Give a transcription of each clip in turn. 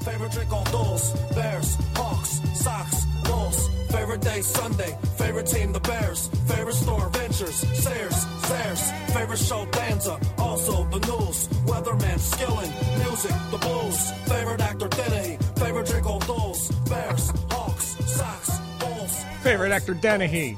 Favorite drink on Bulls, Bears, Hawks, Sox, Bulls. Favorite day, Sunday. Favorite team, the Bears. Favorite store, Ventures, Sayers. Favorite show, Danza. Also the news, Weatherman, Skillin, music, the Blues. Favorite actor, Dennehy. Favorite drink on Bulls, Bears, Hawks, Sox, Bulls. Favorite actor, Dennehy.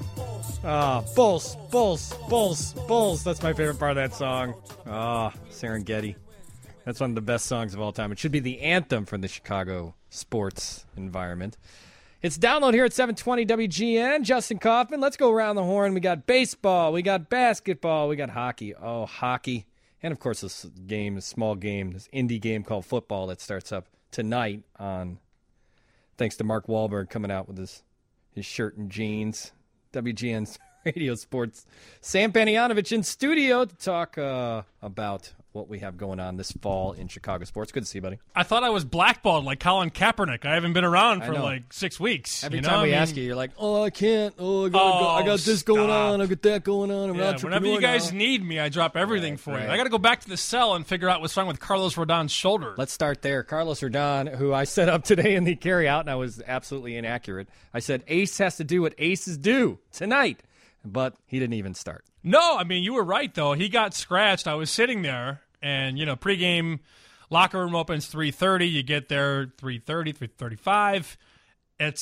Bulls. That's my favorite part of that song. Serengeti. That's one of the best songs of all time. It should be the anthem for the Chicago sports environment. It's Download here at 720 WGN. Justin Kaufman, let's go around the horn. We got baseball, we got basketball, we got hockey. Oh, hockey. And, of course, this game, this small game, this indie game called football that starts up tonight on, thanks to Mark Wahlberg coming out with his shirt and jeans. WGN's Radio Sports. Sam Panayotovich in studio to talk about what we have going on this fall in Chicago sports. Good to see you, buddy. I thought I was blackballed like Colin Kaepernick. I haven't been around for like 6 weeks. Every time we ask you, you're like, I can't. I got this going on. I got that going on. I'm an entrepreneur whenever you guys now. need me, I drop everything for you. I got to go back to the cell and figure out what's wrong with Carlos Rodon's shoulder. Let's start there. Carlos Rodon, who I set up today in the carryout, and I was absolutely inaccurate. I said Ace has to do what aces do tonight, but he didn't even start. No, I mean, you were right, though. He got scratched. I was sitting there. And, pregame locker room opens 3:30. You get there 3:30, 3:35. At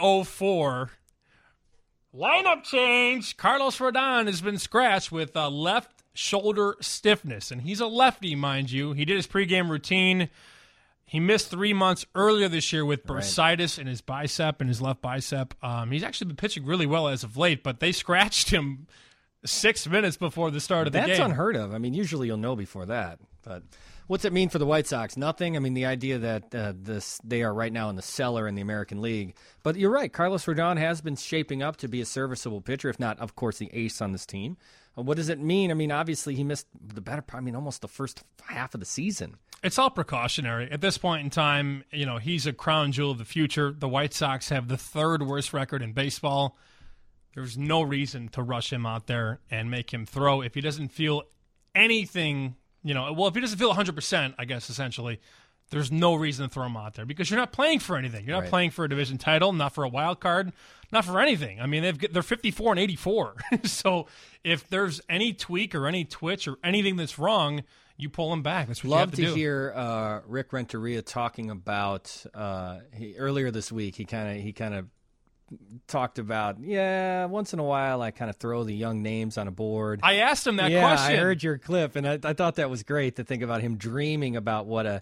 7:04, lineup change. Carlos Rodon has been scratched with left shoulder stiffness. And he's a lefty, mind you. He did his pregame routine. He missed 3 months earlier this year with bursitis in his bicep and his left bicep. He's actually been pitching really well as of late, but they scratched him 6 minutes before the start of the game. That's unheard of. I mean, usually you'll know before that. But what's it mean for the White Sox? Nothing. I mean, the idea that they are right now in the cellar in the American League. But you're right. Carlos Rodon has been shaping up to be a serviceable pitcher, if not, of course, the ace on this team. What does it mean? I mean, obviously he missed almost the first half of the season. It's all precautionary. At this point in time, he's a crown jewel of the future. The White Sox have the third worst record in baseball. There's no reason to rush him out there and make him throw. If he doesn't feel anything, if he doesn't feel 100%, I guess, essentially, there's no reason to throw him out there because you're not playing for anything. You're not playing for a division title, not for a wild card, not for anything. I mean, they're 54 and 84. So if there's any tweak or any twitch or anything that's wrong, you pull him back. That's what you have to do. Love to hear Rick Renteria talking about earlier this week. He kind of talked about, once in a while I kind of throw the young names on a board. I asked him that question. I heard your clip, and I thought that was great to think about him dreaming about what a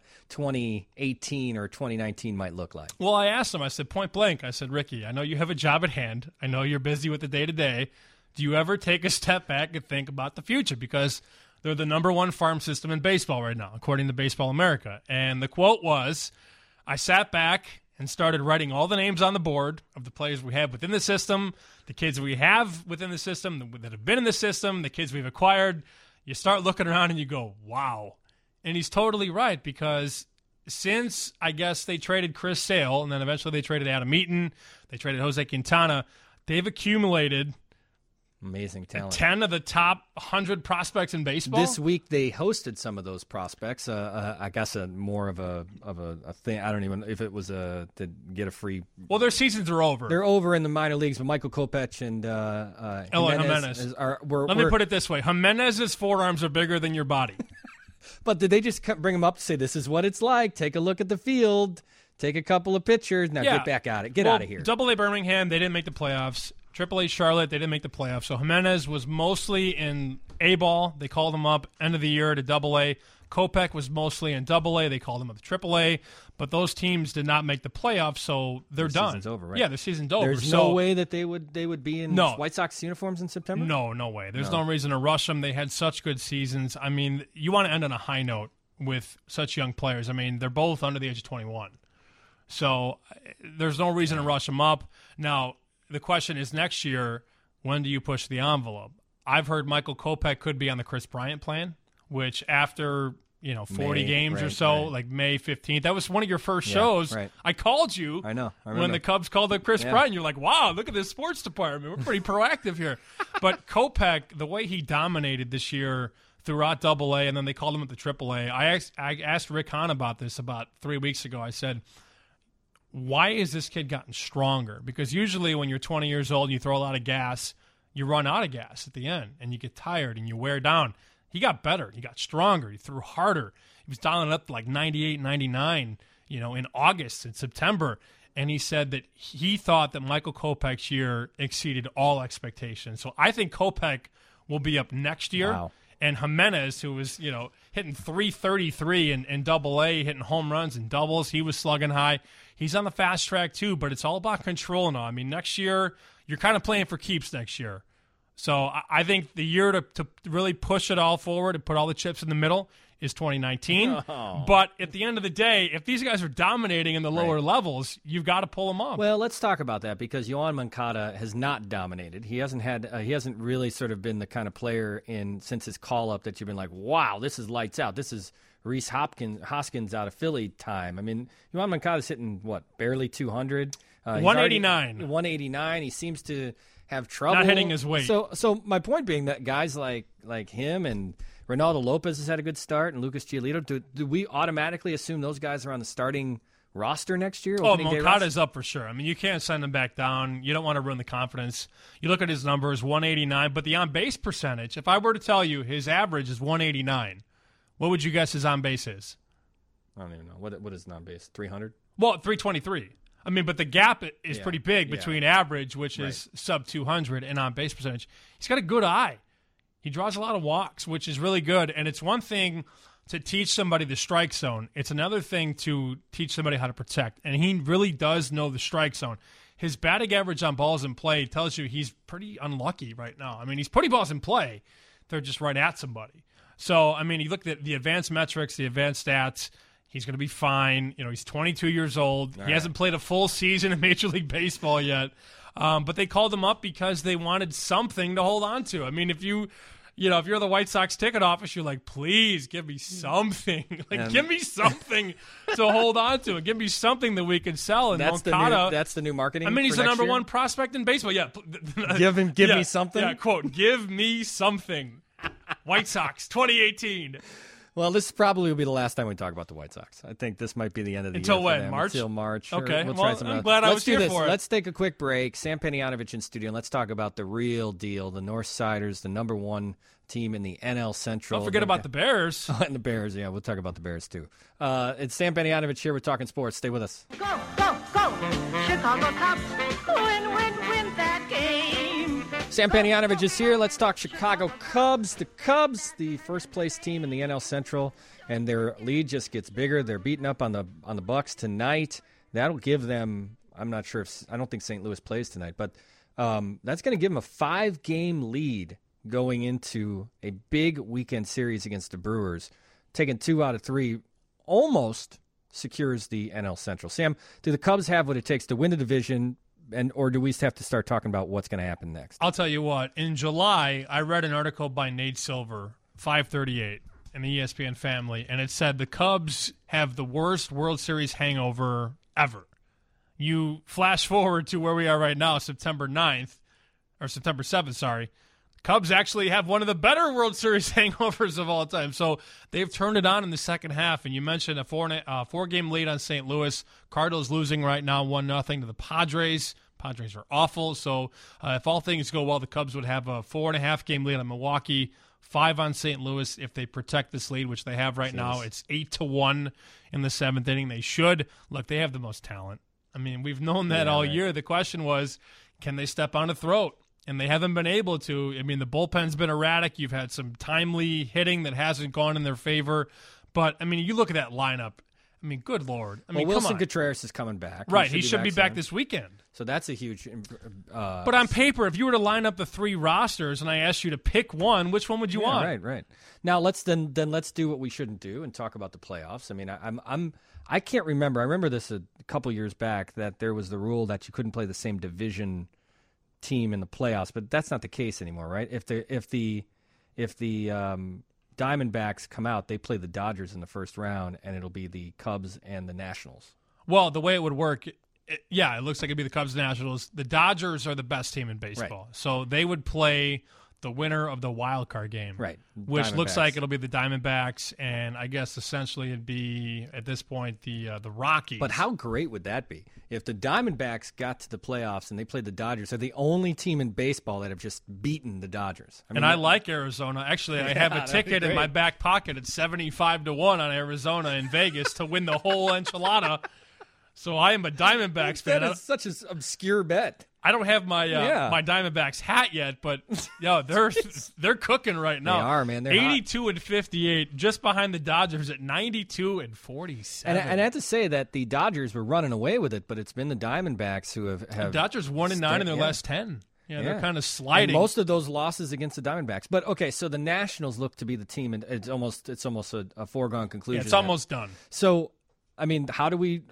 2018 or 2019 might look like. Well, I asked him, I said, point blank, I said, Ricky, I know you have a job at hand. I know you're busy with the day-to-day. Do you ever take a step back and think about the future? Because they're the number one farm system in baseball right now, according to Baseball America. And the quote was, I sat back and started writing all the names on the board of the players we have within the system, the kids we have within the system, that have been in the system, the kids we've acquired. You start looking around and you go, wow. And he's totally right because since, I guess, they traded Chris Sale and then eventually they traded Adam Eaton, they traded Jose Quintana, they've accumulated amazing talent. 10 of the top 100 prospects in baseball. This week they hosted some of those prospects. I guess more of a thing. I don't even know if it was to get a free. Well, their seasons are over. They're over in the minor leagues. But Michael Kopech and Jimenez. Let me put it this way: Jimenez's forearms are bigger than your body. But did they just bring him up to say, "This is what it's like. Take a look at the field. Take a couple of pictures. Now get back at it. Get out of here." Double-A Birmingham, they didn't make the playoffs. AAA Charlotte, they didn't make the playoffs. So Jimenez was mostly in A-ball. They called him up end of the year to Double-A. Kopech was mostly in Double-A. They called him up to AAA. But those teams did not make the playoffs, so they're done. Season's over, right? Yeah, their season's over. There's no way that they would be in White Sox uniforms in September? No way. There's no reason to rush them. They had such good seasons. I mean, you want to end on a high note with such young players. I mean, they're both under the age of 21. So there's no reason to rush them up. Now, the question is next year, when do you push the envelope? I've heard Michael Kopech could be on the Chris Bryant plan, which after 40 games or so, like May 15th, that was one of your first shows. Right. I called you. I know. When the Cubs called up Chris Bryant, you're like, wow, look at this sports department. We're pretty proactive here. But Kopech, the way he dominated this year throughout AA, and then they called him up to AAA. I asked Rick Hahn about this about 3 weeks ago. I said, why has this kid gotten stronger? Because usually when you're 20 years old and you throw a lot of gas, you run out of gas at the end, and you get tired and you wear down. He got better. He got stronger. He threw harder. He was dialing it up to like 98, 99, in August and September. And he said that he thought that Michael Kopech's year exceeded all expectations. So I think Kopech will be up next year. Wow. And Jimenez, who was, hitting 333 in AA, hitting home runs and doubles, he was slugging high. He's on the fast track too, but it's all about control now. I mean, next year, you're kind of playing for keeps next year. So I think the year to really push it all forward and put all the chips in the middle is 2019. Oh. But at the end of the day, if these guys are dominating in the lower levels, you've got to pull them up. Well, let's talk about that because Yoan Moncada has not dominated. He hasn't really sort of been the kind of player since his call up that you've been like, wow, this is lights out. This is Rhys Hoskins out of Philly time. I mean, Yoan Moncada's hitting barely 200. 189. 189. He seems to have trouble not hitting his weight. So my point being that guys like him and Ronaldo Lopez has had a good start, and Lucas Giolito. Do we automatically assume those guys are on the starting roster next year? Moncada's up for sure. I mean, you can't send him back down. You don't want to ruin the confidence. You look at his numbers, 189, but the on-base percentage, if I were to tell you his average is 189, what would you guess his on-base is? I don't even know. What is on-base? 300? Well, 323. I mean, but the gap is pretty big between average, which is sub 200, and on-base percentage. He's got a good eye. He draws a lot of walks, which is really good. And it's one thing to teach somebody the strike zone. It's another thing to teach somebody how to protect. And he really does know the strike zone. His batting average on balls in play tells you he's pretty unlucky right now. I mean, he's putting balls in play. They're just right at somebody. So, I mean, you look at the advanced metrics, the advanced stats. He's going to be fine. He's 22 years old. He hasn't played a full season in Major League Baseball yet. But they called him up because they wanted something to hold on to. I mean, if you're the White Sox ticket office, you're like, please give me something. Give me something to hold on to. Give me something that we can sell. And that's the new marketing. I mean, he's the number one prospect in baseball. Yeah. Give me something? Yeah, quote, give me something. White Sox, 2018. Well, this probably will be the last time we talk about the White Sox. I think this might be the end of the year. Until when? For them. March? Until March. Okay. We'll try something I'm else. glad I was here for it. Let's take a quick break. Sam Panayotovich in studio, and let's talk about the real deal, the Northsiders, the number one team in the NL Central. Don't forget about the Bears. And the Bears, yeah. We'll talk about the Bears, too. It's Sam Panayotovich here. We're talking sports. Stay with us. Go, go, go! Chicago Cubs, win that game! Sam Panayotovich is here. Let's talk Chicago Cubs. The Cubs, the first-place team in the NL Central, and their lead just gets bigger. They're beating up on the Bucks tonight. That'll give them, I'm not sure I don't think St. Louis plays tonight, but that's going to give them a 5-game lead going into a big weekend series against the Brewers. Taking 2 out of 3 almost secures the NL Central. Sam, do the Cubs have what it takes to win the division, or do we have to start talking about what's going to happen next? I'll tell you what. In July, I read an article by Nate Silver, 538, in the ESPN family, and it said the Cubs have the worst World Series hangover ever. You flash forward to where we are right now, September 7th, sorry. Cubs actually have one of the better World Series hangovers of all time. So they've turned it on in the second half. And you mentioned a 4-game lead on St. Louis. Cardinals losing right now 1-0 to the Padres. Padres are awful. So if all things go well, the Cubs would have a 4.5-game lead on Milwaukee, 5 on St. Louis if they protect this lead, which they have right now. It's 8-1 in the 7th inning. They should. Look, they have the most talent. I mean, we've known that all year. The question was, can they step on a throat? And they haven't been able to. I mean, the bullpen's been erratic. You've had some timely hitting that hasn't gone in their favor. But, I mean, you look at that lineup. I mean, good Lord. I mean, Wilson Contreras is coming back. Right, he should be back this weekend. So that's a huge but on paper, if you were to line up the 3 rosters and I asked you to pick one, which one would you want? Right. Now let's do what we shouldn't do and talk about the playoffs. I mean, I can't remember. I remember this a couple years back that there was the rule that you couldn't play the same division team in the playoffs, but that's not the case anymore, right? If the Diamondbacks come out, they play the Dodgers in the first round, and it'll be the Cubs and the Nationals. Well, the way it would work, it looks like it'd be the Cubs and Nationals. The Dodgers are the best team in baseball, so they would play the winner of the wild card game. Right. Which looks Diamondbacks. like it'll be the Diamondbacks, and I guess essentially it'd be, at this point, the Rockies. But how great would that be if the Diamondbacks got to the playoffs and they played the Dodgers? They're the only team in baseball that have just beaten the Dodgers. I like Arizona. Actually, I have a that'd be ticket in great. my back pocket at 75-1 on Arizona in Vegas to win the whole enchilada. So I am a Diamondbacks fan. That is such an obscure bet. I don't have my my Diamondbacks hat yet, but they're cooking right now. They are, man. They're 82-58, just behind the Dodgers at 92-47. And I have to say that the Dodgers were running away with it, but it's been the Diamondbacks who have the Dodgers 1-9 in their last 10. Yeah, they're kind of sliding. And most of those losses against the Diamondbacks. But okay, so the Nationals look to be the team, and it's almost a foregone conclusion. Yeah, it's almost done. So, I mean, how do we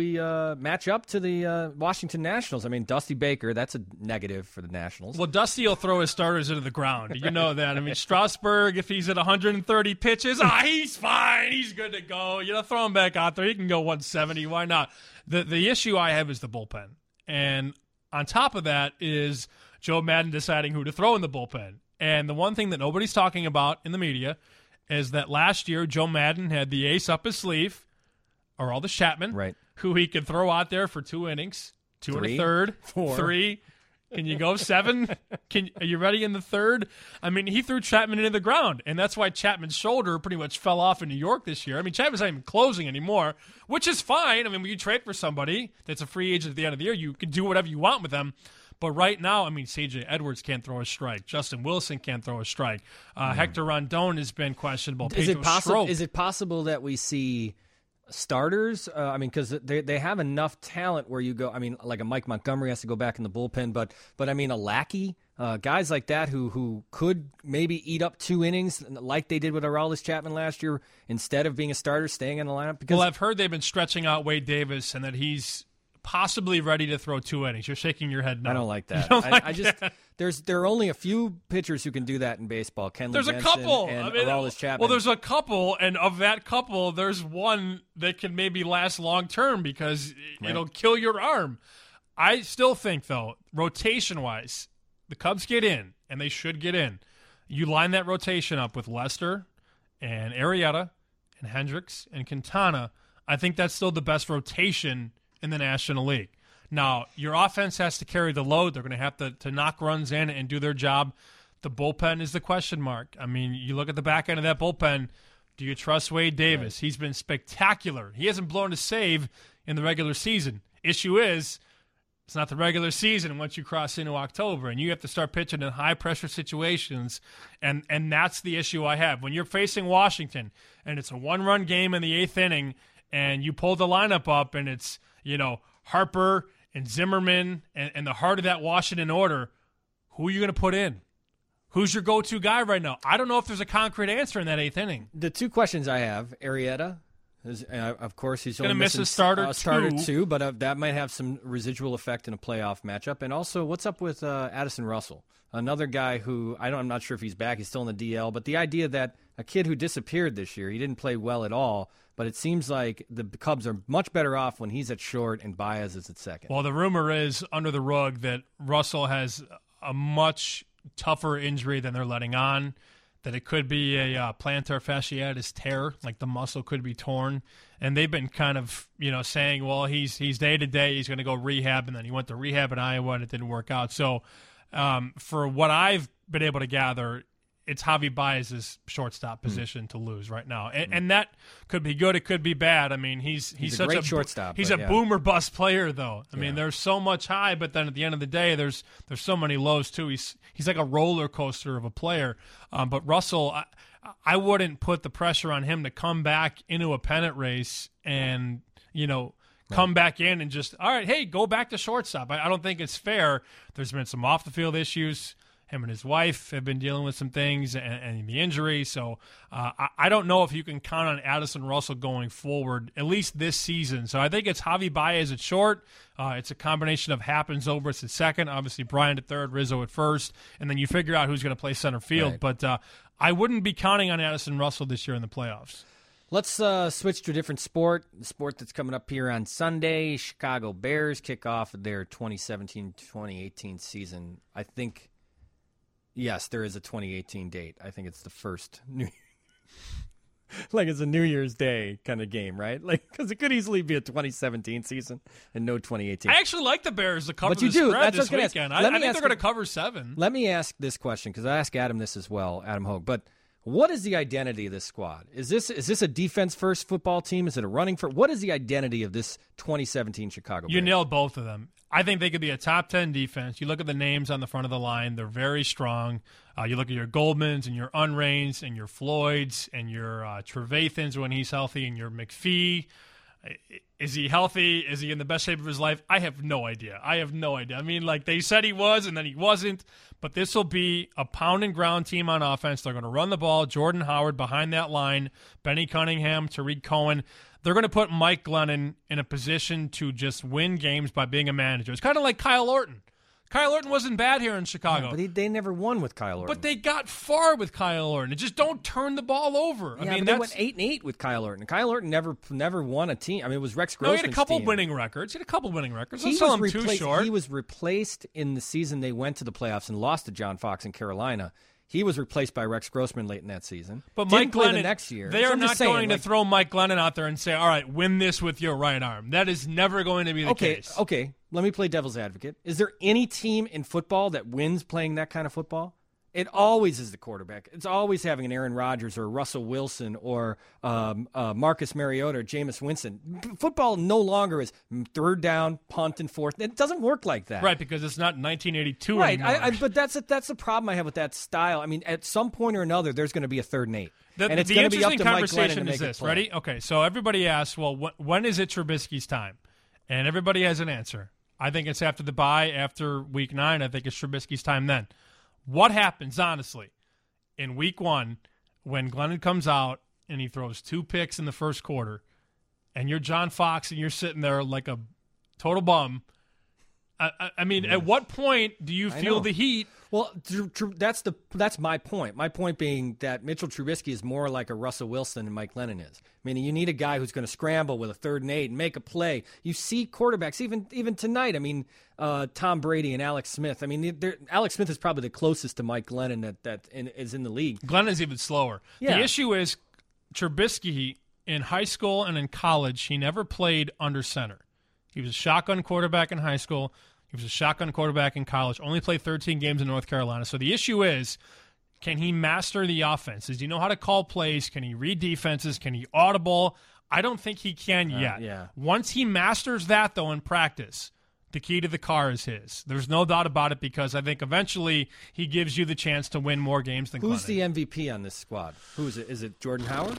match up to the Washington Nationals? I mean, Dusty Baker, that's a negative for the Nationals. Well, Dusty will throw his starters into the ground. You know that. I mean, Strasburg, if he's at 130 pitches, he's fine. He's good to go. Throw him back out there. He can go 170. Why not? The issue I have is the bullpen. And on top of that is Joe Madden deciding who to throw in the bullpen. And the one thing that nobody's talking about in the media is that last year Joe Madden had the ace up his sleeve, Aroldis Chapman, right, who he could throw out there for 2 innings, 2 3, and a third, 4. 3. Can you go 7? Are you ready in the third? I mean, he threw Chapman into the ground, and that's why Chapman's shoulder pretty much fell off in New York this year. I mean, Chapman's not even closing anymore, which is fine. I mean, when you trade for somebody that's a free agent at the end of the year, you can do whatever you want with them. But right now, I mean, C.J. Edwards can't throw a strike. Justin Wilson can't throw a strike. Hector Rondon has been questionable. Is it possible? Strop. Is it possible that we see starters? I mean, because they have enough talent where you go. I mean, like a Mike Montgomery has to go back in the bullpen, but I mean, a Lackey, guys like that who could maybe eat up 2 innings like they did with Aroldis Chapman last year instead of being a starter, staying in the lineup. Because I've heard they've been stretching out Wade Davis and that he's possibly ready to throw 2 innings. You're shaking your head no. I don't like that. I just that? There are only a few pitchers who can do that in baseball. Kenley There's Jensen a couple. and I mean, Aroldis Chapman. Well, there's a couple, and of that couple, there's one that can maybe last long term because it'll kill your arm. I still think, though, rotation-wise, the Cubs get in, and they should get in. You line that rotation up with Lester and Arrieta and Hendricks and Quintana. I think that's still the best rotation in the National League. Now, your offense has to carry the load. They're going to have to knock runs in and do their job. The bullpen is the question mark. I mean, you look at the back end of that bullpen. Do you trust Wade Davis? Right. He's been spectacular. He hasn't blown a save in the regular season. Issue is, it's not the regular season once you cross into October, and you have to start pitching in high-pressure situations, and that's the issue I have. When you're facing Washington, and it's a one-run game in the 8th inning, and you pull the lineup up, and it's, Harper and Zimmerman and the heart of that Washington order, who are you going to put in? Who's your go-to guy right now? I don't know if there's a concrete answer in that 8th inning. The 2 questions I have, Arrieta, of course, he's going only to miss a starter two, but that might have some residual effect in a playoff matchup. And also, what's up with Addison Russell? Another guy who, I'm not sure if he's back. He's still in the DL. But the idea that a kid who disappeared this year, he didn't play well at all, but it seems like the Cubs are much better off when he's at short and Baez is at second. Well, the rumor is under the rug that Russell has a much tougher injury than they're letting on, that it could be a plantar fasciitis tear, like the muscle could be torn. And they've been kind of, saying, well, he's day-to-day, he's going to go rehab, and then he went to rehab in Iowa and it didn't work out. So for what I've been able to gather, it's Javi Baez's shortstop position to lose right now, and that could be good. It could be bad. I mean, he's such great shortstop. He's a boom or bust player, though. I mean, there's so much high, but then at the end of the day, there's so many lows too. He's like a roller coaster of a player. But Russell, I wouldn't put the pressure on him to come back into a pennant race and come back in and just, all right, hey, go back to shortstop. I don't think it's fair. There's been some off the field issues. Him and his wife have been dealing with some things and the injury. So I don't know if you can count on Addison Russell going forward, at least this season. So I think it's Javi Baez at short. It's a combination of Happens, Zobrist at second, obviously Bryant at third, Rizzo at first, and then you figure out who's going to play center field. Right. But I wouldn't be counting on Addison Russell this year in the playoffs. Let's switch to a different sport, the sport that's coming up here on Sunday. Chicago Bears kick off their 2017-2018 season. I think Yes, there is a 2018 date. I think it's the first New like it's a New Year's Day kind of game, right? Like, because it could easily be a 2017 season and no 2018. I actually like the Bears to cover But you the do. spread That's this what I was weekend. gonna ask. I Let me think ask they're going you- to cover 7. Let me ask this question, because I asked Adam this as well, Adam Hogue. But what is the identity of this squad? Is this a defense-first football team? Is it a running first? What is the identity of this 2017 Chicago Bears? You nailed both of them. I think they could be a top 10 defense. You look at the names on the front of the line; they're very strong. You look at your Goldmans and your Unreins and your Floyds and your Trevathans when he's healthy, and your McPhee. Is he healthy? Is he in the best shape of his life? I have no idea. I mean, like, they said he was, and then he wasn't. But this will be a pound and ground team on offense. They're going to run the ball. Jordan Howard behind that line. Benny Cunningham, Tariq Cohen. They're going to put Mike Glennon in a position to just win games by being a manager. It's kind of like Kyle Orton. Kyle Orton wasn't bad here in Chicago. Yeah, but they never won with Kyle Orton. But they got far with Kyle Orton. Just don't turn the ball over. Yeah, but they went 8-8 with Kyle Orton. Kyle Orton never won a team. I mean, it was Rex Grossman's he had a couple team. winning records. Let's He sell was him too short. He was replaced in the season they went to the playoffs and lost to John Fox in Carolina. He was replaced by Rex Grossman late in that season. But Didn't Mike play Glennon, the next year. they So are I'm not just saying, going to throw Mike Glennon out there and say, all right, win this with your right arm. That is never going to be the case. Okay, let me play devil's advocate. Is there any team in football that wins playing that kind of football? It always is the quarterback. It's always having an Aaron Rodgers or Russell Wilson or Marcus Mariota or Jameis Winston. Football no longer is third down, punt, and fourth. It doesn't work like that. Right, because it's not 1982 Right, anymore. but that's the problem I have with that style. I mean, at some point or another, there's going to be a 3rd and 8. And it's the going to be up interesting to Mike Glennon to conversation make is it this. play. Ready? Okay, so everybody asks, well, when is it Trubisky's time? And everybody has an answer. I think it's after the bye, after Week 9. I think it's Trubisky's time then. What happens, honestly, in Week 1 when Glennon comes out and he throws 2 picks in the first quarter and you're John Fox and you're sitting there like a total bum? I mean, At what point do you feel the heat? Well, that's my point. My point being that Mitchell Trubisky is more like a Russell Wilson than Mike Glennon is. I mean, you need a guy who's going to scramble with a 3rd and 8 and make a play. You see quarterbacks even tonight. I mean, Tom Brady and Alex Smith. I mean, Alex Smith is probably the closest to Mike Glennon that is in the league. Glennon's even slower. Yeah. The issue is Trubisky in high school and in college, he never played under center. He was a shotgun quarterback in high school. He was a shotgun quarterback in college. Only played 13 games in North Carolina. So the issue is, can he master the offense? Does he know how to call plays? Can he read defenses? Can he audible? I don't think he can yet. Yeah. Once he masters that, though, in practice, the key to the car is his. There's no doubt about it, because I think eventually he gives you the chance to win more games than Who's Glennon. the MVP on this squad? Who is it? Is it Jordan Howard?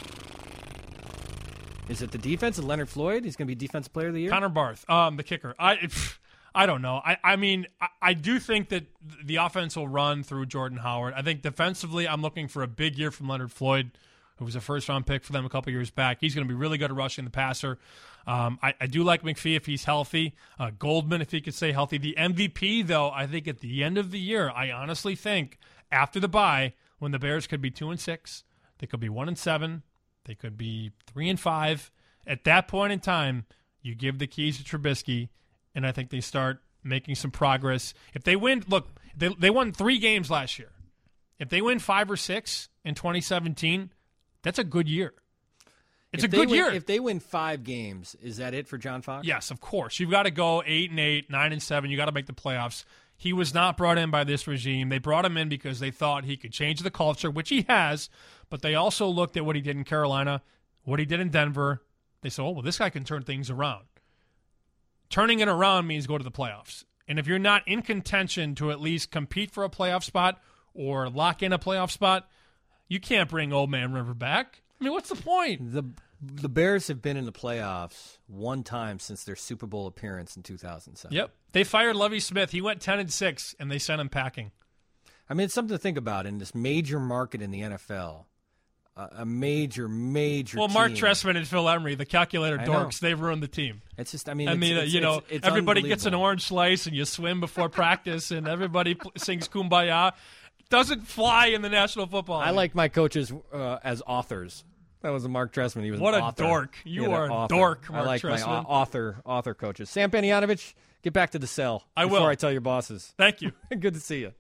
Is it the defense of Leonard Floyd? He's going to be Defensive Player of the Year? Connor Barth, the kicker. I don't know. I mean, I do think that the offense will run through Jordan Howard. I think defensively, I'm looking for a big year from Leonard Floyd, who was a first-round pick for them a couple years back. He's going to be really good at rushing the passer. I do like McPhee if he's healthy. Goldman if he could stay healthy. The MVP, though, I think at the end of the year, I honestly think after the bye, when the Bears could be 2-6, they could be 1-7, they could be 3-5. At that point in time, you give the keys to Trubisky, and I think they start making some progress. If they win, look, they won 3 games last year. If they win 5 or 6 in 2017, that's a good year. It's a good year. If they win 5 games, is that it for John Fox? Yes, of course. You've got to go 8-8, 9-7. You got to make the playoffs. He was not brought in by this regime. They brought him in because they thought he could change the culture, which he has, but they also looked at what he did in Carolina, what he did in Denver. They said, oh, well, this guy can turn things around. Turning it around means go to the playoffs. And if you're not in contention to at least compete for a playoff spot or lock in a playoff spot, you can't bring Old Man River back. I mean, what's the point? The Bears have been in the playoffs 1 time since their Super Bowl appearance in 2007. Yep. They fired Lovie Smith. He went 10-6, and they sent him packing. I mean, it's something to think about in this major market in the NFL. A major Well, team. Mark Trestman and Phil Emery, the calculator I dorks, know. they've ruined the team. It's just, I mean, it's everybody gets an unbelievable. orange slice and you swim before practice and everybody sings Kumbaya. Doesn't fly in the National Football League. I like my coaches as authors. That was a Mark Trestman. He was What an a author. dork. He You had are an a author. dork, I Mark like my Trestman. author coaches. Sam Panianovich, get back to the cell I before will. I tell your bosses. Thank you. Good to see you.